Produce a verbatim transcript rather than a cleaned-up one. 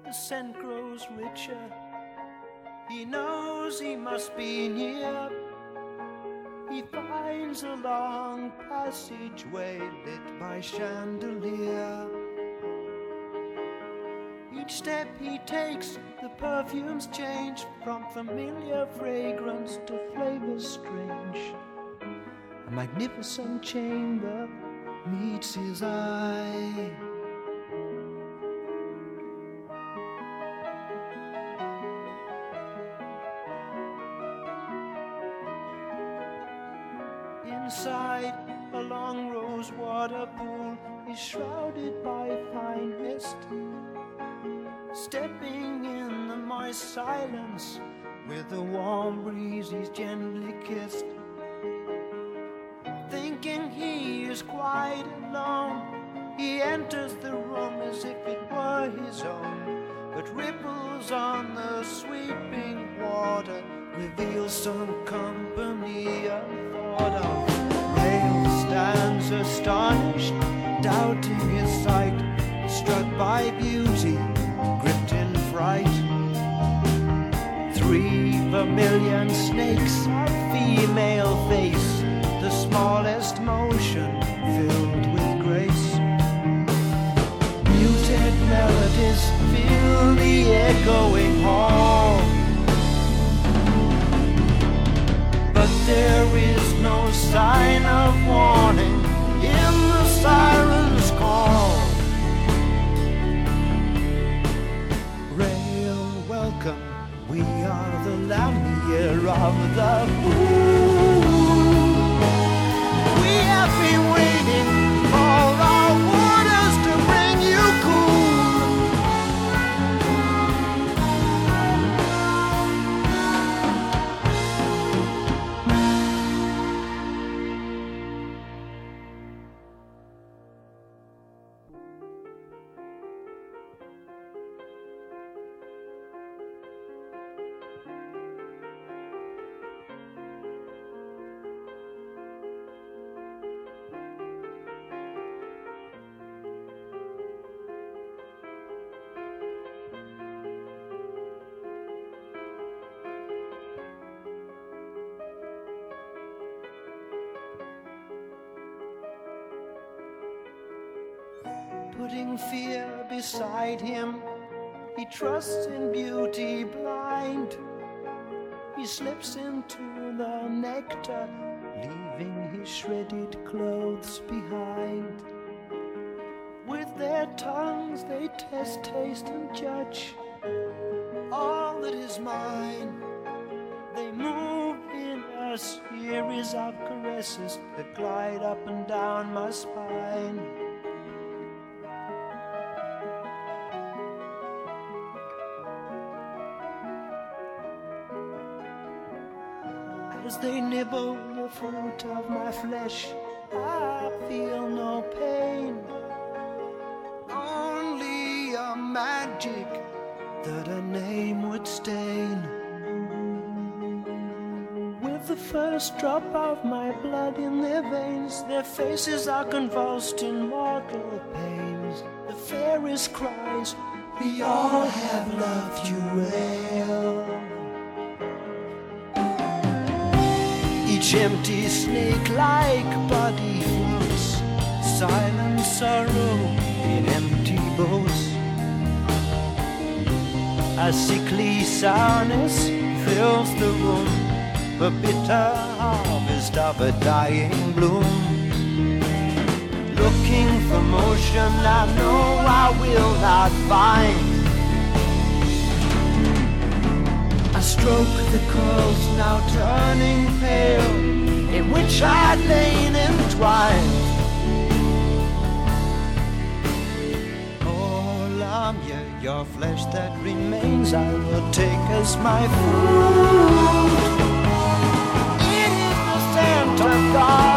the scent grows richer. He knows he must be near. He finds a long passageway lit by chandelier. Each step he takes, the perfumes change from familiar fragrance to flavors strange. A magnificent chamber meets his eye. Inside, a long rose water pool is shrouded by fine mist. Stepping in the moist silence, with a warm breeze he's gently kissed. Thinking he is quite alone, he enters the room as if it were his own. But ripples on the sweeping water reveal some company unthought of. Rail stands astonished, doubting his sight, struck by beauty, gripped in fright. Three vermilion snakes of female face, the smallest motion filled with grace. Muted melodies fill the echoing hall, but there is no sign of warning in the siren's call. Rail, welcome, we are the Lamia of the pool. We have been waiting for our waters to bring you cool. Putting fear beside him, he trusts in beauty blind. He slips into the nectar, leaving his shredded clothes behind. With their tongues they test, taste and judge all that is mine. They move in a series of caresses that glide up and down my spine. As they nibble the fruit of my flesh, I feel no pain, only a magic that a name would stain. With the first drop of my blood in their veins, their faces are convulsed in mortal pains. The fairest cries, we all have loved you well. Each empty snake-like body floats, silent sorrow in empty boats. A sickly sourness fills the room, the bitter harvest of a dying bloom. Looking for motion I know I will not find. I stroke the curls now turning pale, in which I'd lain entwined. Oh, Lamia, your flesh that remains I will take as my food. It is the scent of God.